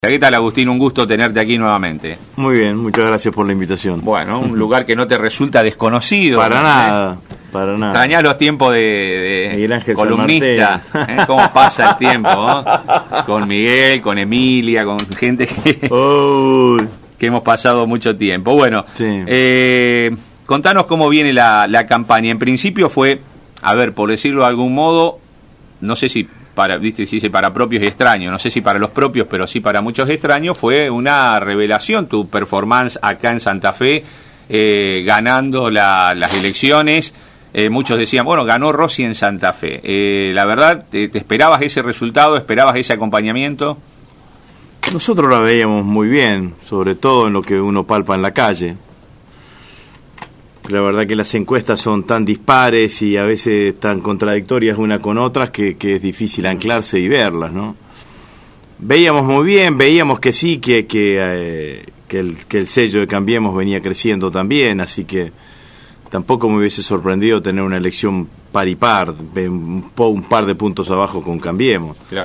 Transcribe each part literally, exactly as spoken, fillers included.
¿Qué tal, Agustín? Un gusto tenerte aquí nuevamente. Muy bien, muchas gracias por la invitación. Bueno, un lugar que no te resulta desconocido. Para ¿no? nada, ¿Eh? para nada. Extrañás los tiempos de, de Miguel Ángel columnista, ¿eh? Cómo pasa el tiempo, ¿no? Con Miguel, con Emilia, con gente que, oh. que hemos pasado mucho tiempo. Bueno, sí. eh, contanos cómo viene la, la campaña. En principio fue, a ver, por decirlo de algún modo, no sé si para, viste, si dice para propios y extraños, no sé si para los propios, pero sí para muchos extraños, fue una revelación tu performance acá en Santa Fe, eh, ganando la, las elecciones. Eh, muchos decían, bueno, ganó Rossi en Santa Fe. Eh, la verdad, ¿te, ¿te esperabas ese resultado? ¿Esperabas ese acompañamiento? Nosotros la veíamos muy bien, sobre todo en lo que uno palpa en la calle. La verdad que las encuestas son tan dispares y a veces tan contradictorias una con otras que, que es difícil anclarse y verlas, ¿no? Veíamos muy bien, veíamos que sí, que que, eh, que, el, que el sello de Cambiemos venía creciendo también, así que tampoco me hubiese sorprendido tener una elección par y par, un, un par de puntos abajo con Cambiemos. Claro.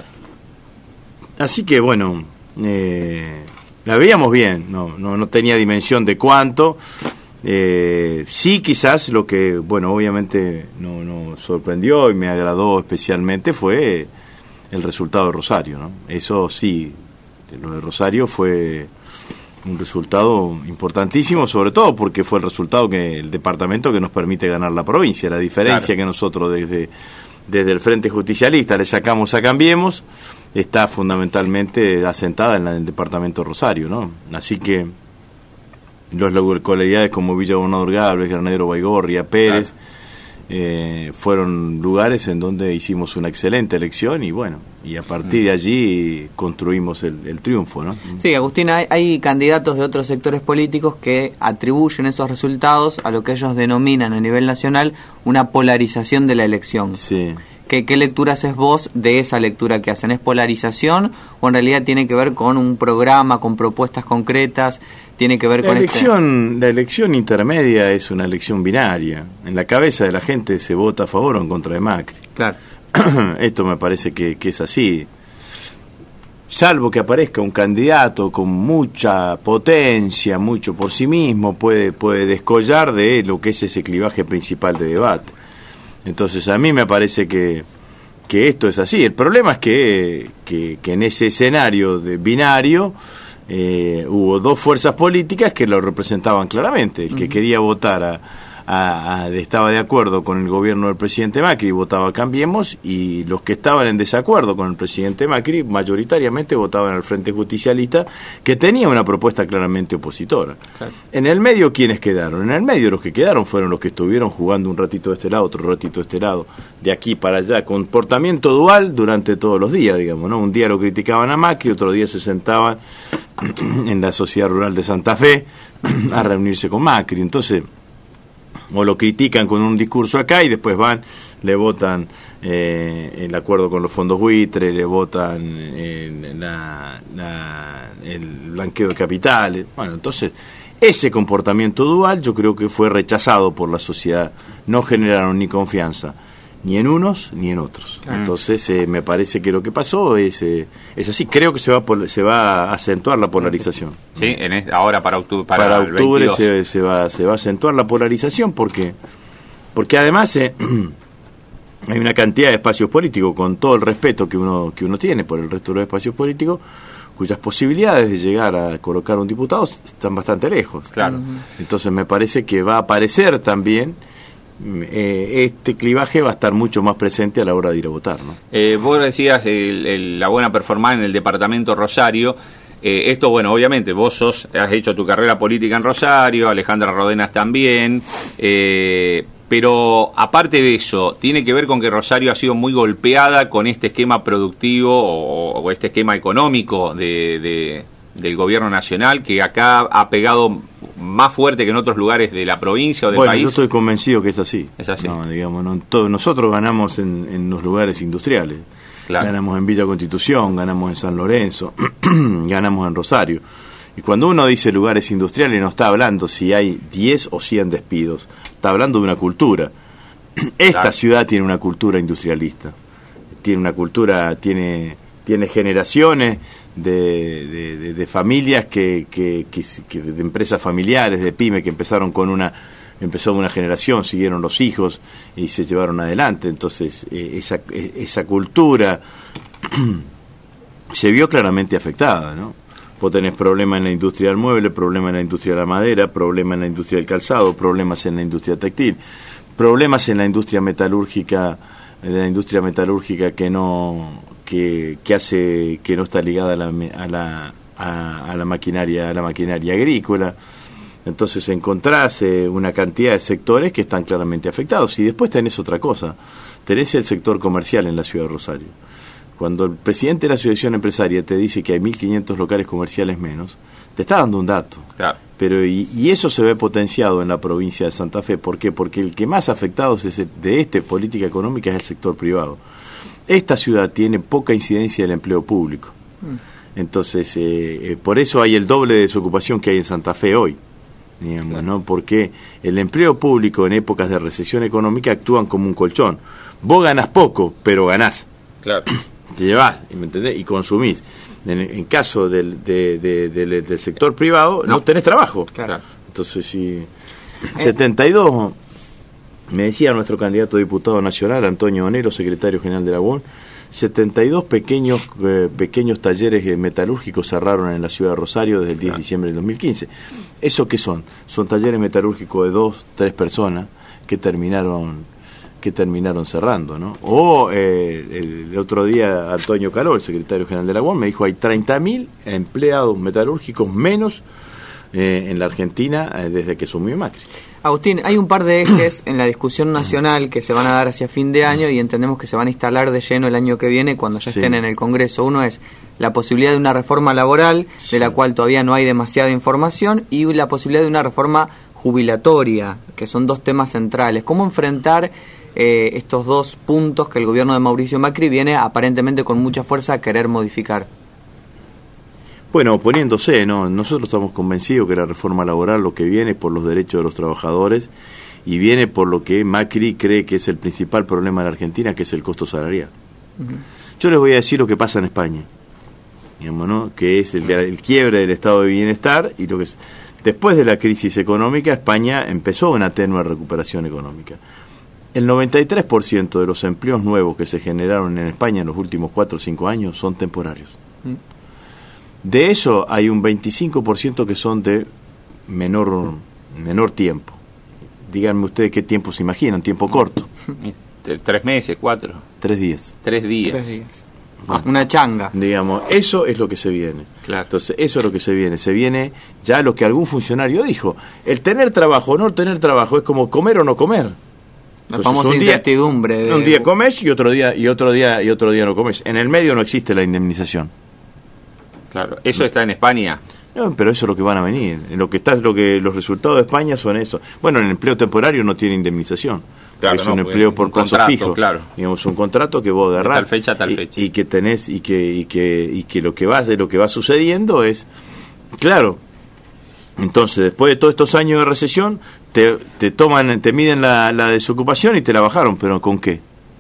Así que bueno, eh, la veíamos bien, no, no, no tenía dimensión de cuánto. Eh, sí, quizás lo que, bueno, obviamente no, no sorprendió y me agradó especialmente fue el resultado de Rosario, ¿no? Eso sí, lo de Rosario fue un resultado importantísimo, sobre todo porque fue el resultado que el departamento que nos permite ganar la provincia. La diferencia claro. que nosotros desde, desde el Frente Justicialista le sacamos a Cambiemos está fundamentalmente asentada en, la, en el departamento de Rosario, ¿no? Así que las localidades como Villa Gobernador Galvez, Granadero Baigorria, Pérez, claro. eh, fueron lugares en donde hicimos una excelente elección y bueno, y a partir de allí construimos el, el triunfo, ¿no? Sí, Agustín, hay, hay candidatos de otros sectores políticos que atribuyen esos resultados a lo que ellos denominan a nivel nacional una polarización de la elección. Sí. ¿Qué, ¿Qué lectura haces vos de esa lectura que hacen? ¿Es polarización o en realidad tiene que ver con un programa, con propuestas concretas? ¿Tiene que ver la con elección, este... La elección intermedia es una elección binaria. En la cabeza de la gente se vota a favor o en contra de Macri. Claro. Esto me parece que, que es así. Salvo que aparezca un candidato con mucha potencia, mucho por sí mismo, puede, puede descollar de lo que es ese clivaje principal de debate. Entonces a mí me parece que, que esto es así. El problema es que, que, que en ese escenario de binario eh, hubo dos fuerzas políticas que lo representaban claramente. El que uh-huh. quería votar a, a, a, estaba de acuerdo con el gobierno del presidente Macri, votaba Cambiemos, y los que estaban en desacuerdo con el presidente Macri mayoritariamente votaban al Frente Justicialista, que tenía una propuesta claramente opositora. Claro. En el medio, ¿quiénes quedaron? En el medio los que quedaron fueron los que estuvieron jugando un ratito de este lado, otro ratito de este lado, de aquí para allá, comportamiento dual durante todos los días, digamos, ¿no? Un día lo criticaban a Macri, otro día se sentaban en la Sociedad Rural de Santa Fe a reunirse con Macri. Entonces, o lo critican con un discurso acá y después van, le votan eh, el acuerdo con los fondos buitre, le votan eh, la, la, el blanqueo de capitales. Bueno, entonces ese comportamiento dual yo creo que fue rechazado por la sociedad. No generaron ni confianza ni en unos ni en otros. Claro. Entonces eh, me parece que lo que pasó es eh, es así. Creo que se va a, se va a acentuar la polarización. Sí, en es, ahora para octubre, para, para octubre se, se va se va a acentuar la polarización porque porque además eh, hay una cantidad de espacios políticos, con todo el respeto que uno que uno tiene por el resto de los espacios políticos, cuyas posibilidades de llegar a colocar un diputado están bastante lejos. Claro. Entonces me parece que va a aparecer también Eh, este clivaje va a estar mucho más presente a la hora de ir a votar, ¿no? Eh, vos decías el, el, la buena performance en el departamento Rosario. Eh, esto, bueno, obviamente vos sos, has hecho tu carrera política en Rosario, Alejandra Rodenas también, eh, pero aparte de eso, ¿tiene que ver con que Rosario ha sido muy golpeada con este esquema productivo o, o este esquema económico de, de, del gobierno nacional, que acá ha pegado más fuerte que en otros lugares de la provincia o del bueno, país? Yo estoy convencido que es así. Es así. No, digamos, no, todo, nosotros ganamos en, en los lugares industriales. Claro. Ganamos en Villa Constitución, ganamos en San Lorenzo, ganamos en Rosario. Y cuando uno dice lugares industriales no está hablando si hay diez o cien despidos, está hablando de una cultura. Esta claro. ciudad tiene una cultura industrialista, tiene una cultura, tiene, tiene generaciones de, de, de, de familias que, que, que, que de empresas familiares, de pyme, que empezaron con una empezó una generación, siguieron los hijos y se llevaron adelante. Entonces eh, esa, esa cultura se vio claramente afectada, ¿no? Vos tenés problemas en la industria del mueble, problemas en la industria de la madera, problemas en la industria del calzado, problemas en la industria textil, problemas en la industria metalúrgica, en la industria metalúrgica que no que, que hace que no está ligada a la a la, a, a la maquinaria a la maquinaria agrícola. Entonces encontrás eh, una cantidad de sectores que están claramente afectados. Y después tenés otra cosa, tenés el sector comercial en la ciudad de Rosario. Cuando el presidente de la asociación empresaria te dice que hay mil quinientos locales comerciales menos, te está dando un dato. Claro. Pero y, y eso se ve potenciado en la provincia de Santa Fe. ¿Por qué? Porque el que más afectado es el, de esta política económica es el sector privado. Esta ciudad tiene poca incidencia del empleo público. Mm. Entonces, eh, eh, por eso hay el doble de desocupación que hay en Santa Fe hoy. Digamos, claro. ¿no? Porque el empleo público en épocas de recesión económica actúan como un colchón. Vos ganás poco, pero ganás. Claro. Te llevás, ¿me entendés? Y consumís. En, en caso del, de, de, de, del sector privado, no, no tenés trabajo. Claro. Entonces, si setenta y dos, me decía nuestro candidato a diputado nacional, Antonio Onero, secretario general de la U O N, setenta y dos pequeños eh, pequeños talleres eh, metalúrgicos cerraron en la ciudad de Rosario desde el diez de diciembre del dos mil quince. ¿Eso qué son? Son talleres metalúrgicos de dos, tres personas que terminaron que terminaron cerrando, ¿no? O eh, el, el otro día Antonio Caló, el secretario general de la U O N, me dijo hay treinta mil empleados metalúrgicos menos eh, en la Argentina eh, desde que asumió Macri. Agustín, hay un par de ejes en la discusión nacional que se van a dar hacia fin de año y entendemos que se van a instalar de lleno el año que viene cuando ya estén sí. en el Congreso. Uno es la posibilidad de una reforma laboral, sí. de la cual todavía no hay demasiada información, y la posibilidad de una reforma jubilatoria, que son dos temas centrales. ¿Cómo enfrentar eh, estos dos puntos que el gobierno de Mauricio Macri viene aparentemente con mucha fuerza a querer modificar? Bueno, oponiéndose, ¿no? Nosotros estamos convencidos que la reforma laboral lo que viene es por los derechos de los trabajadores y viene por lo que Macri cree que es el principal problema de la Argentina, que es el costo salarial. Uh-huh. Yo les voy a decir lo que pasa en España, digamos, ¿no? Que es el, el quiebre del estado de bienestar y lo que es. Después de la crisis económica, España empezó una tenue recuperación económica. El noventa y tres por ciento de los empleos nuevos que se generaron en España en los últimos cuatro o cinco años son temporarios. Uh-huh. De eso hay un veinticinco por ciento que son de menor menor tiempo. Díganme ustedes qué tiempo se imaginan, tiempo corto. Tres meses, cuatro. Tres días. Tres días. Tres días. Ah, una changa. Digamos, eso es lo que se viene. Claro. Entonces, eso es lo que se viene. Se viene ya lo que algún funcionario dijo. El tener trabajo o no tener trabajo es como comer o no comer. La famosa incertidumbre. De... Un día comes y otro día y otro día y otro día no comes. En el medio no existe la indemnización. Claro, eso está en España. No, pero eso es lo que van a venir. En lo que está, lo que los resultados de España son eso. Bueno, el empleo temporario no tiene indemnización. Claro, es no, un empleo por plazo contrato, fijo. Claro. Digamos, un contrato que vos agarrás. De tal fecha a tal y, fecha. Y que tenés y que y que y que lo que va de lo que va sucediendo es, claro. Entonces, después de todos estos años de recesión, te, te toman, te miden la, la desocupación y te la bajaron, pero ¿con qué?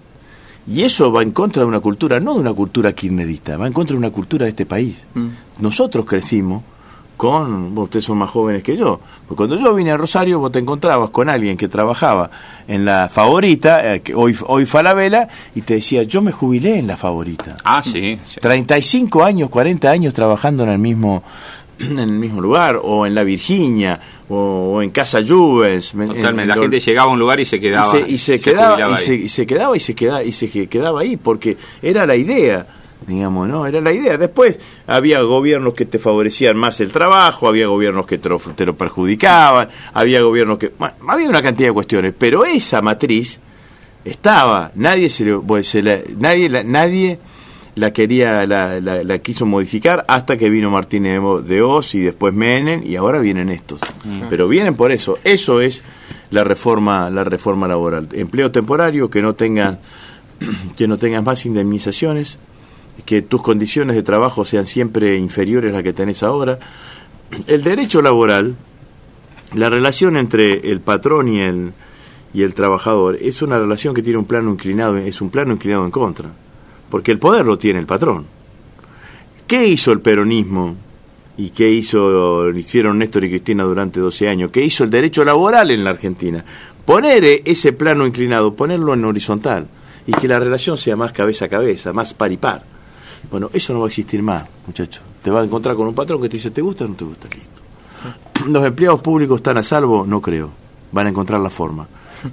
Y eso va en contra de una cultura, no de una cultura kirchnerista, va en contra de una cultura de este país. Mm. Nosotros crecimos con, bueno, ustedes son más jóvenes que yo, porque cuando yo vine a Rosario vos te encontrabas con alguien que trabajaba en la Favorita, eh, que hoy, hoy Falabella, y te decía, yo me jubilé en la Favorita. Ah, sí. sí. treinta y cinco años, cuarenta años trabajando en el mismo en el mismo lugar, o en la Virginia, o, o en Casa Juvens. Totalmente, en, en, la en, gente llegaba a un lugar y se quedaba. Y se, y se, se quedaba, y se, y se quedaba y se quedaba y se quedaba ahí, porque era la idea, digamos, ¿no? Era la idea. Después había gobiernos que te favorecían más el trabajo, había gobiernos que te lo, te lo perjudicaban, había gobiernos que... Bueno, había una cantidad de cuestiones, pero esa matriz estaba, nadie se, le, pues, se la, nadie la, nadie la quería, la, la, la quiso modificar hasta que vino Martínez de Oz y después Menem y ahora vienen estos. Mm. Pero vienen por eso. Eso es la reforma, la reforma laboral. Empleo temporario, que no tengas, que no tengas más indemnizaciones, que tus condiciones de trabajo sean siempre inferiores a las que tenés ahora. El derecho laboral, la relación entre el patrón y el y el trabajador es una relación que tiene un plano inclinado, es un plano inclinado en contra. Porque el poder lo tiene el patrón. ¿Qué hizo el peronismo? ¿Y qué hizo, hicieron Néstor y Cristina durante doce años? ¿Qué hizo el derecho laboral en la Argentina? Poner ese plano inclinado, ponerlo en horizontal, y que la relación sea más cabeza a cabeza, más par y par. Bueno, eso no va a existir más, muchachos. Te vas a encontrar con un patrón que te dice, ¿te gusta o no te gusta? Listo. ¿Los empleados públicos están a salvo? No creo. Van a encontrar la forma.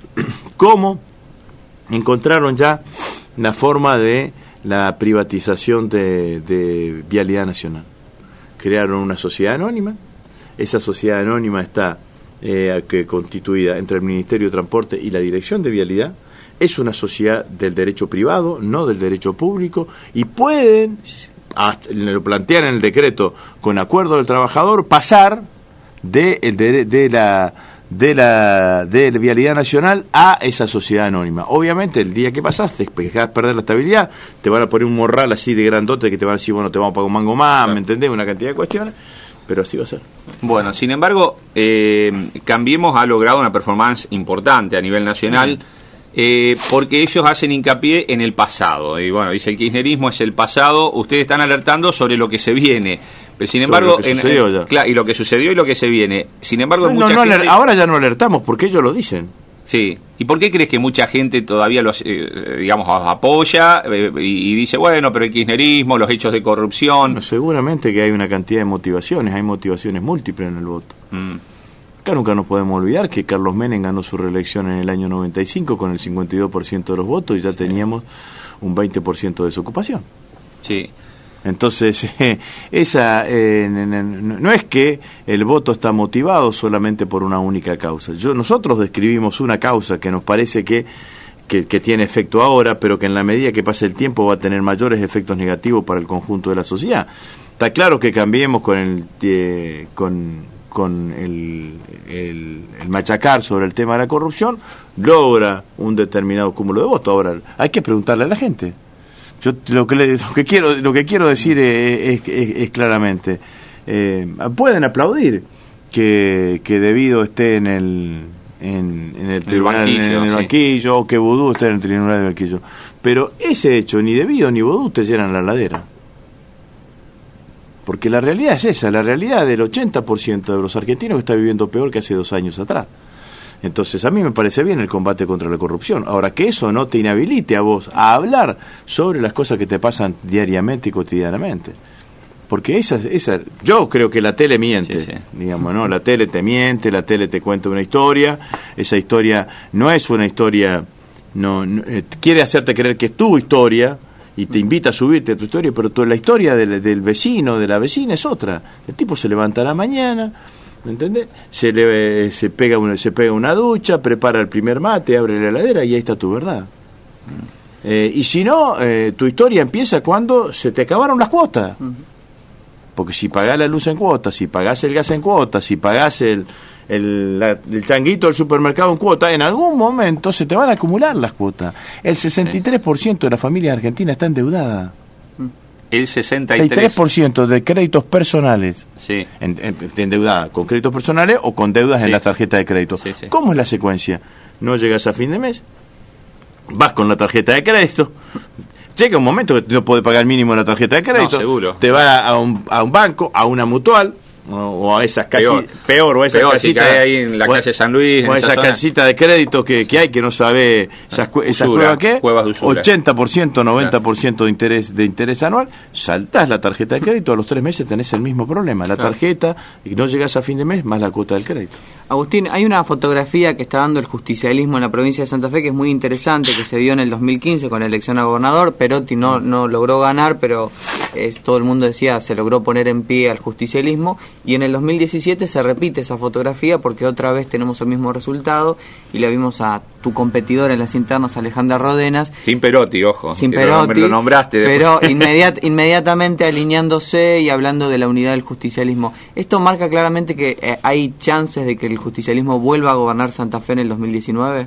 ¿Cómo? Encontraron ya la forma de la privatización de, de Vialidad Nacional. Crearon una sociedad anónima. Esa sociedad anónima está eh, que constituida entre el Ministerio de Transporte y la Dirección de Vialidad. Es una sociedad del derecho privado, no del derecho público, y pueden, hasta, lo plantean en el decreto, con acuerdo del trabajador, pasar de, de, de la de la de la Vialidad Nacional a esa sociedad anónima. Obviamente, el día que pasaste, dejás perder la estabilidad, te van a poner un morral así de grandote que te van a decir, bueno, te vamos a pagar un mango más, claro. ¿Me entendés? Una cantidad de cuestiones, pero así va a ser. Bueno, sin embargo, eh, Cambiemos ha logrado una performance importante a nivel nacional, uh-huh. eh, porque ellos hacen hincapié en el pasado. Y bueno, dice el kirchnerismo es el pasado, ustedes están alertando sobre lo que se viene. Pero sin embargo, en, en, claro, y lo que sucedió y lo que se viene. Sin embargo, no, mucha no, no, gente... ahora ya no alertamos porque ellos lo dicen. Sí. ¿Y por qué crees que mucha gente todavía los, eh, digamos, apoya eh, y, y dice, bueno, pero el kirchnerismo, los hechos de corrupción? Bueno, seguramente que hay una cantidad de motivaciones, hay motivaciones múltiples en el voto. Mm. Acá nunca nos podemos olvidar que Carlos Menem ganó su reelección en el año noventa y cinco con el cincuenta y dos por ciento de los votos y ya sí. teníamos un veinte por ciento de desocupación. Sí. Entonces, eh, esa eh, no es que el voto está motivado solamente por una única causa. Yo Nosotros describimos una causa que nos parece que, que, que tiene efecto ahora, pero que en la medida que pase el tiempo va a tener mayores efectos negativos para el conjunto de la sociedad. Está claro que Cambiemos con el, eh, con, con el, el, el machacar sobre el tema de la corrupción, logra un determinado cúmulo de votos. Ahora, hay que preguntarle a la gente. Yo lo que, le, lo que quiero lo que quiero decir es, es, es, es claramente, eh, pueden aplaudir que, que Debido esté en el en, en el tribunal, el banquillo, en el banquillo sí. o que Vudú esté en el tribunal del banquillo, pero ese hecho ni Debido ni Vudú te llenan la ladera, porque la realidad es esa, la realidad del ochenta por ciento de los argentinos está viviendo peor que hace dos años atrás. Entonces, a mí me parece bien el combate contra la corrupción. Ahora, que eso no te inhabilite a vos a hablar sobre las cosas que te pasan diariamente y cotidianamente. Porque esa, esa yo creo que la tele miente, sí, sí. digamos, ¿no? La tele te miente, la tele te cuenta una historia, esa historia no es una historia, no, no eh, quiere hacerte creer que es tu historia y te invita a subirte a tu historia, pero tu, la historia del, del vecino, de la vecina es otra. El tipo se levanta a la mañana... ¿Me entendés? Se le se pega una, se pega una ducha, prepara el primer mate, abre la heladera y ahí está tu verdad. Mm. Eh, y si no, eh, tu historia empieza cuando se te acabaron las cuotas. Mm. Porque si pagás la luz en cuotas, si pagás el gas en cuotas, si pagás el, el, la, el changuito del supermercado en cuotas, en algún momento se te van a acumular las cuotas. El sesenta y tres por ciento de la familia argentina está endeudada. El sesenta y tres por ciento. El tres por ciento de créditos personales. Sí. En, en, endeudada con créditos personales o con deudas sí. en la tarjeta de crédito. Sí, sí. ¿Cómo es la secuencia? No llegas a fin de mes, vas con la tarjeta de crédito, llega un momento que no podés pagar el mínimo de la tarjeta de crédito. No, seguro. Te vas a un, a un banco, a una mutual, o, o a esas casitas, peor, peor, o a esas peor, casitas, si cae ahí en la calle San Luis, o en esa, esa casita de crédito que, que hay que no sabe esas, usura, esas cuevas que cuevas de usura. ochenta por ciento, noventa por ciento de interés de interés anual, saltás la tarjeta de crédito, a los tres meses tenés el mismo problema, la tarjeta, y no llegás a fin de mes más la cuota del crédito. Agustín, hay una fotografía que está dando el justicialismo en la provincia de Santa Fe que es muy interesante, que se vio en el dos mil quince con la elección a gobernador. Perotti no, no logró ganar, pero es, todo el mundo decía se logró poner en pie al justicialismo, y en el dos mil diecisiete se repite esa fotografía porque otra vez tenemos el mismo resultado y le vimos a tu competidor en las internas, Alejandra Rodenas. Sin Perotti, ojo. Sin Perotti, lo nombraste pero inmediat, inmediatamente alineándose y hablando de la unidad del justicialismo. Esto marca claramente que eh, hay chances de que el justicialismo vuelva a gobernar Santa Fe en el dos mil diecinueve.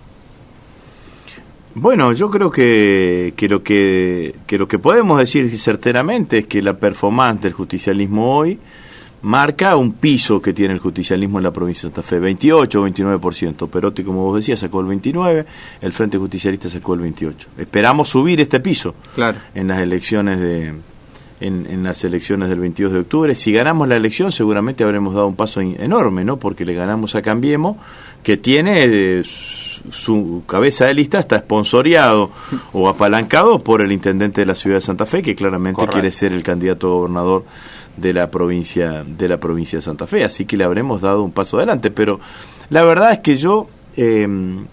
Bueno, yo creo que, que lo que, que lo que podemos decir certeramente es que la performance del justicialismo hoy marca un piso que tiene el justicialismo en la provincia de Santa Fe, veintiocho o veintinueve por ciento. Perotti, como vos decías, sacó el veintinueve por ciento, el Frente Justicialista sacó el veintiocho por ciento. Esperamos subir este piso claro. en las elecciones de en, en las elecciones del veintidós de octubre. Si ganamos la elección, seguramente habremos dado un paso in, enorme, ¿no? Porque le ganamos a Cambiemos, que tiene eh, su, su cabeza de lista está esponsoreado o apalancado por el intendente de la ciudad de Santa Fe, que claramente Correcto. quiere ser el candidato a gobernador de la provincia de la provincia de Santa Fe, así que le habremos dado un paso adelante. Pero la verdad es que yo eh,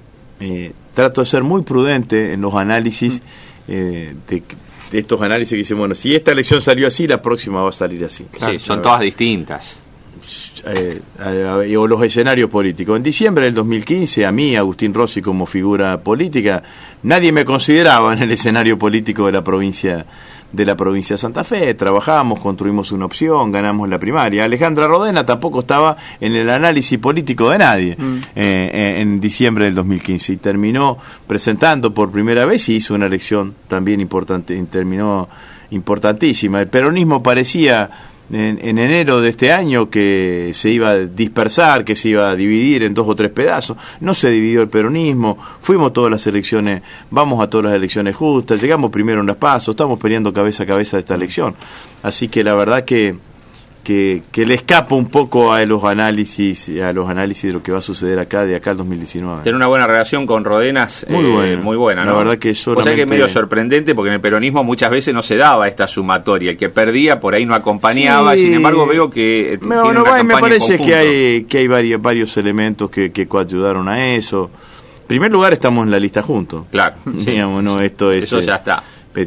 eh, trato de ser muy prudente en los análisis eh, de, de estos análisis que dicen, bueno, si esta elección salió así, la próxima va a salir así. Claro, sí, son todas distintas. Eh, eh, o los escenarios políticos. En diciembre del dos mil quince, a mí, Agustín Rossi, como figura política, nadie me consideraba en el escenario político de la provincia de la provincia de Santa Fe. Trabajamos, construimos una opción, ganamos la primaria. Alejandra Rodena tampoco estaba en el análisis político de nadie mm. eh, en diciembre del dos mil quince, y terminó presentando por primera vez y hizo una elección también importante, terminó importantísima. El peronismo parecía En, en enero de este año que se iba a dispersar, que se iba a dividir en dos o tres pedazos. No se dividió el peronismo, fuimos todas las elecciones, vamos a todas las elecciones justas, llegamos primero en las PASO, estamos peleando cabeza a cabeza esta elección. Así que la verdad que que, que le escapa un poco a los análisis a los análisis de lo que va a suceder acá de acá al dos mil diecinueve. Tiene una buena relación con Rodenas, muy eh, buena, muy buena, ¿no? La verdad que solamente... O sea que es medio sorprendente porque en el peronismo muchas veces no se daba esta sumatoria, el que perdía por ahí no acompañaba, sí. Sin embargo veo que me, bueno, una me parece que hay que hay varios varios elementos que, que coayudaron a eso. En primer lugar, estamos en la lista juntos. Claro, digamos, no, esto es eso ya está.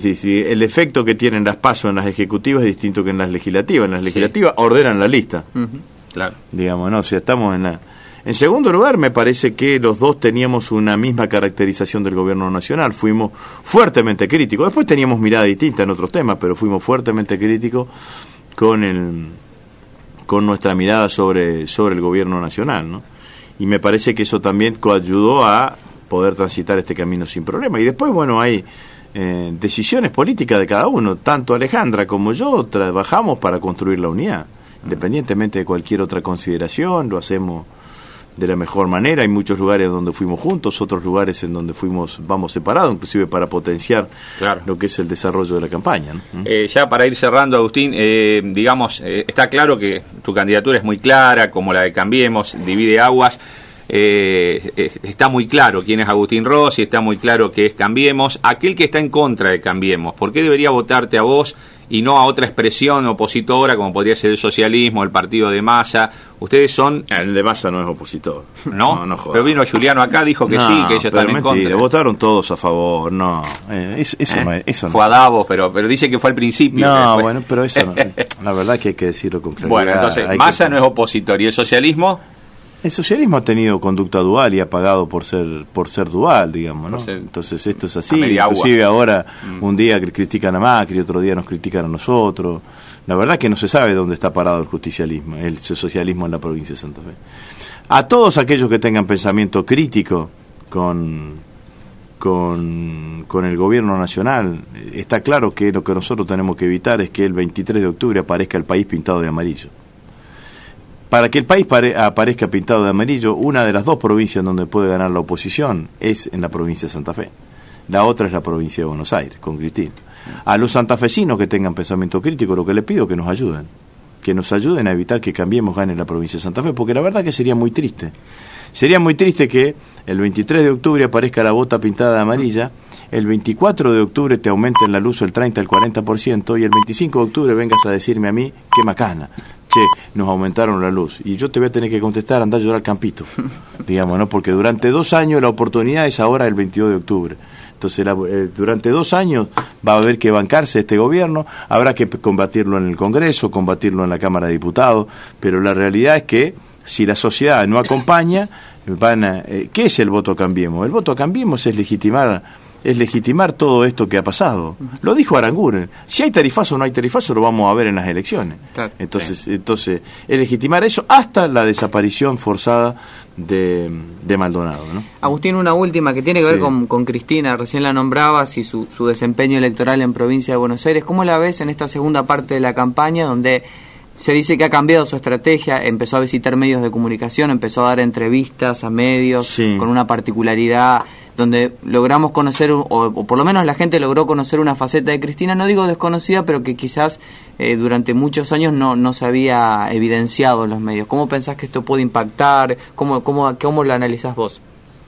El efecto que tienen las PASO en las ejecutivas es distinto que en las legislativas. En las legislativas sí. ordenan la lista. Uh-huh. Claro. Digamos, no, o sea, estamos en la... En segundo lugar, me parece que los dos teníamos una misma caracterización del gobierno nacional. Fuimos fuertemente críticos. Después teníamos mirada distinta en otros temas, pero fuimos fuertemente críticos con el con nuestra mirada sobre sobre el gobierno nacional, ¿no? Y me parece que eso también coayudó a poder transitar este camino sin problema. Y después, bueno, hay eh, decisiones políticas de cada uno. Tanto Alejandra como yo trabajamos para construir la unidad. Independientemente de cualquier otra consideración, lo hacemos de la mejor manera. Hay muchos lugares donde fuimos juntos, otros lugares en donde fuimos vamos separados, inclusive para potenciar claro. lo que es el desarrollo de la campaña, ¿no? Eh, ya para ir cerrando, Agustín, eh, digamos, eh, está claro que tu candidatura es muy clara, como la de Cambiemos, divide aguas. Eh, eh, está muy claro quién es Agustín Rossi, está muy claro que es Cambiemos. Aquel que está en contra de Cambiemos, ¿por qué debería votarte a vos y no a otra expresión opositora como podría ser el socialismo, el partido de Massa? Ustedes son... El de Massa no es opositor. ¿No? no, no joder. Pero vino Juliano acá, dijo que no, sí, que ellos están en contra. Votaron todos a favor, no. Eh, eso, eso ¿Eh? no es... Eso fue no. a Davos, pero, pero dice que fue al principio. No, bueno, pero eso no. La verdad que hay que decirlo con claridad. Bueno, entonces, hay Massa que... no es opositor. ¿Y el socialismo? El socialismo ha tenido conducta dual y ha pagado por ser por ser dual, digamos, ¿no? Ser, Entonces esto es así. Inclusive agua. ahora mm. un día critican a Macri, otro día nos critican a nosotros. La verdad que no se sabe dónde está parado el justicialismo, el socialismo en la provincia de Santa Fe. A todos aquellos que tengan pensamiento crítico con con, con el gobierno nacional, está claro que lo que nosotros tenemos que evitar es que el veintitrés de octubre aparezca el país pintado de amarillo. Para que el país pare, aparezca pintado de amarillo, una de las dos provincias donde puede ganar la oposición es en la provincia de Santa Fe. La otra es la provincia de Buenos Aires, con Cristina. A los santafesinos que tengan pensamiento crítico, lo que les pido es que nos ayuden. Que nos ayuden a evitar que Cambiemos gane la provincia de Santa Fe, porque la verdad que sería muy triste. Sería muy triste que el veintitrés de octubre aparezca la bota pintada de amarilla, el veinticuatro de octubre te aumenten la luz el treinta, el cuarenta por ciento, y el veinticinco de octubre vengas a decirme a mí, qué macana. Che, nos aumentaron la luz. Y yo te voy a tener que contestar, andar a llorar al campito, digamos, ¿no? Porque durante dos años la oportunidad es ahora el veintidós de octubre. Entonces, la, eh, durante dos años va a haber que bancarse este gobierno, habrá que combatirlo en el Congreso, combatirlo en la Cámara de Diputados, pero la realidad es que si la sociedad no acompaña, van a, eh, ¿qué es el voto Cambiemos? El voto Cambiemos es legitimar es legitimar todo esto que ha pasado. Uh-huh. Lo dijo Aranguren. Si hay tarifazo o no hay tarifazo, lo vamos a ver en las elecciones. Claro, entonces, sí. entonces, es legitimar eso hasta la desaparición forzada de, de Maldonado, ¿no? Agustín, una última que tiene que sí. ver con, con Cristina, recién la nombrabas, y su, su desempeño electoral en provincia de Buenos Aires. ¿Cómo la ves en esta segunda parte de la campaña, donde se dice que ha cambiado su estrategia, empezó a visitar medios de comunicación, empezó a dar entrevistas a medios, sí, con una particularidad donde logramos conocer, o, o por lo menos la gente logró conocer una faceta de Cristina, no digo desconocida, pero que quizás eh, durante muchos años no, no se había evidenciado en los medios. ¿Cómo pensás que esto puede impactar? ¿Cómo, cómo, cómo lo analizás vos?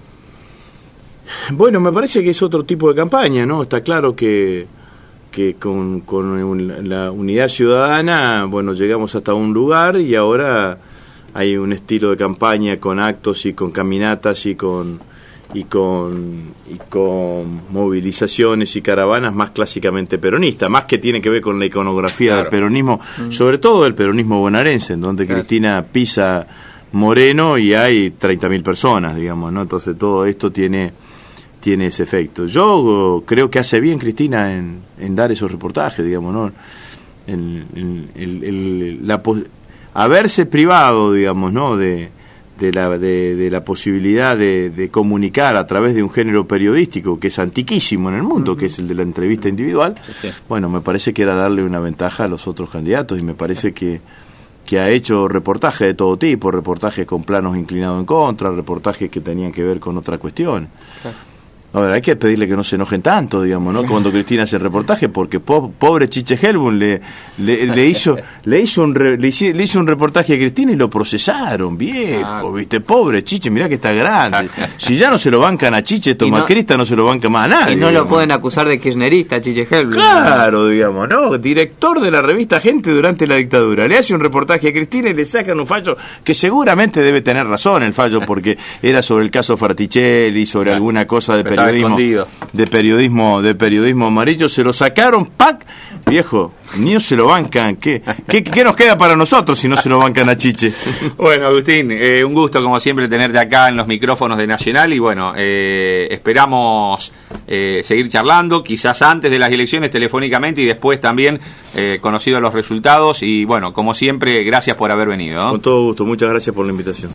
Bueno, me parece que es otro tipo de campaña, ¿no? Está claro que que con, con un, la unidad ciudadana, bueno, llegamos hasta un lugar y ahora hay un estilo de campaña con actos y con caminatas y con y con y con movilizaciones y caravanas más clásicamente peronistas, más que tiene que ver con la iconografía, claro, del peronismo, mm. sobre todo el peronismo bonaerense, en donde, claro, Cristina pisa Moreno y hay treinta mil personas, digamos, ¿no? Entonces todo esto tiene tiene ese efecto. Yo creo que hace bien Cristina en, en dar esos reportajes, digamos, ¿no? En, en, el, el, la, haberse privado, digamos, ¿no? De, de, la, de, de la posibilidad de, de comunicar a través de un género periodístico que es antiquísimo en el mundo, uh-huh, que es el de la entrevista individual, sí, sí. Bueno, me parece que era darle una ventaja a los otros candidatos y me parece que que ha hecho reportajes de todo tipo, reportajes con planos inclinados en contra, reportajes que tenían que ver con otra cuestión. Claro. A ver, hay que pedirle que no se enojen tanto, digamos, ¿no? Cuando Cristina hace el reportaje, porque po pobre Chiche Helbun le, le, le hizo le hizo un re, le, hizo, le hizo un reportaje a Cristina y lo procesaron, viejo, ah, ¿viste? Pobre Chiche, mirá que está grande. Si ya no se lo bancan a Chiche, Tomacrista no, no se lo banca más a nadie. Y no digamos. Lo pueden acusar de kirchnerista, Chiche Helbun. Claro, digamos, ¿no? Director de la revista Gente durante la dictadura. Le hace un reportaje a Cristina y le sacan un fallo que seguramente debe tener razón el fallo, porque era sobre el caso Farticelli, sobre claro, alguna cosa de periodismo, de periodismo, de periodismo amarillo, se lo sacaron, ¡pac! Viejo, ni se lo bancan. ¿Qué, qué, qué nos queda para nosotros si no se lo bancan a Chiche? Bueno, Agustín, eh, un gusto como siempre tenerte acá en los micrófonos de Nacional y bueno, eh, esperamos eh, seguir charlando, quizás antes de las elecciones telefónicamente y después también eh, conocidos los resultados y bueno, como siempre, gracias por haber venido, ¿no? Con todo gusto, muchas gracias por la invitación.